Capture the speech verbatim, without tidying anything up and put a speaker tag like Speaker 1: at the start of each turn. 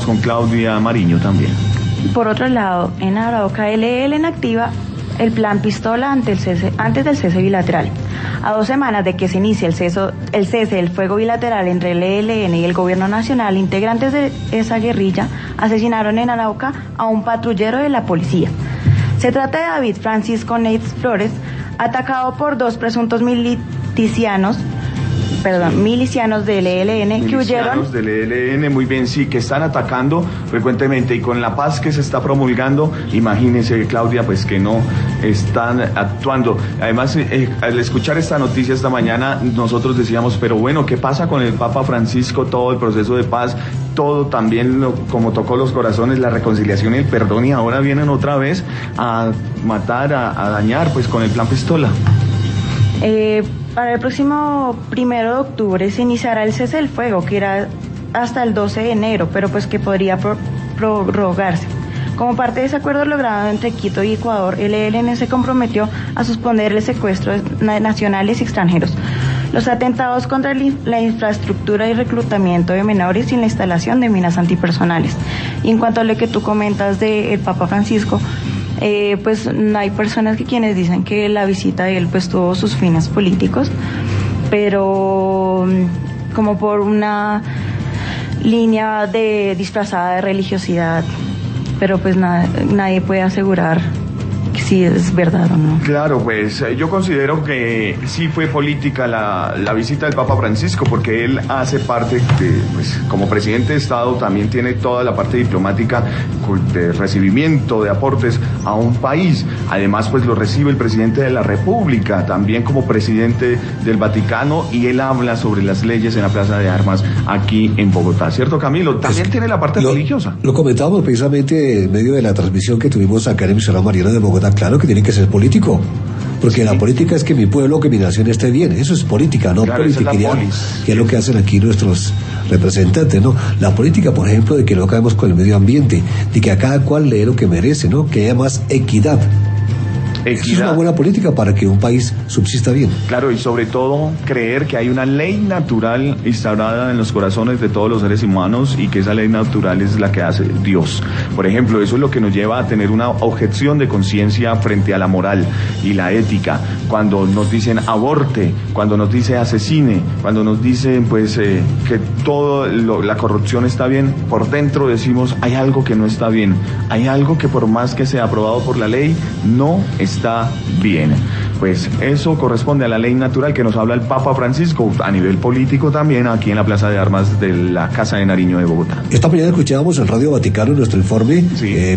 Speaker 1: Con Claudia Mariño también.
Speaker 2: Por otro lado, en Arauca, L E L activa el plan pistola ante el cese, antes del cese bilateral. A dos semanas de que se inicie el, ceso, el cese del fuego bilateral entre el E L N y el gobierno nacional, integrantes de esa guerrilla asesinaron en Arauca a un patrullero de la policía. Se trata de David Francisco Neitz Flores, atacado por dos presuntos milicianos Perdón, milicianos del E L N que huyeron.
Speaker 1: Milicianos del E L N, muy bien, sí, que están atacando frecuentemente y con la paz que se está promulgando, imagínense, Claudia, pues que no están actuando. Además, eh, al escuchar esta noticia esta mañana, nosotros decíamos, pero bueno, ¿qué pasa con el Papa Francisco? Todo el proceso de paz, todo también lo, como tocó los corazones, la reconciliación y el perdón, y ahora vienen otra vez a matar, a, a dañar, pues con el plan pistola.
Speaker 2: Eh... Para el próximo primero de octubre se iniciará el cese del fuego, que irá hasta el doce de enero, pero pues que podría pro- prorrogarse. Como parte de ese acuerdo logrado entre Quito y Ecuador, el E L N se comprometió a suspender el secuestro de nacionales y extranjeros, los atentados contra la infraestructura y reclutamiento de menores y la instalación de minas antipersonales. Y en cuanto a lo que tú comentas del Papa Francisco, Eh, pues hay personas que quienes dicen que la visita de él pues tuvo sus fines políticos, pero como por una línea de disfrazada de religiosidad, pero pues na- nadie puede asegurar si es verdad o no.
Speaker 1: Claro, pues yo considero que sí fue política la, la visita del Papa Francisco, porque él hace parte de, pues como presidente de Estado también tiene toda la parte diplomática de recibimiento de aportes a un país. Además, pues lo recibe el presidente de la República, también como presidente del Vaticano, y él habla sobre las leyes en la Plaza de Armas aquí en Bogotá, ¿cierto, Camilo? También pues, tiene la parte
Speaker 3: lo,
Speaker 1: religiosa.
Speaker 3: Lo comentábamos precisamente en medio de la transmisión que tuvimos acá en el emisora Mariana de Bogotá. Claro que tiene que ser político, porque sí. La política es que mi pueblo, que mi nación esté bien. Eso es política, no
Speaker 1: claro,
Speaker 3: politiquería,
Speaker 1: es
Speaker 3: que es lo que hacen aquí nuestros representantes, ¿no? La política, por ejemplo, de que no acabemos con el medio ambiente, de que a cada cual le dé lo que merece, ¿no? Que haya más equidad. Equidad. Es una buena política para que un país subsista bien.
Speaker 1: Claro, y sobre todo creer que hay una ley natural instaurada en los corazones de todos los seres humanos y que esa ley natural es la que hace Dios. Por ejemplo, eso es lo que nos lleva a tener una objeción de conciencia frente a la moral y la ética. Cuando nos dicen aborte, cuando nos dice asesine, cuando nos dicen pues eh, que todo lo, la corrupción está bien, por dentro decimos hay algo que no está bien, hay algo que por más que sea aprobado por la ley no está está bien. Pues eso corresponde a la ley natural que nos habla el Papa Francisco, a nivel político también, aquí en la Plaza de Armas de la Casa de Nariño de Bogotá.
Speaker 3: Esta mañana escuchábamos en Radio Vaticano nuestro informe, sí. eh,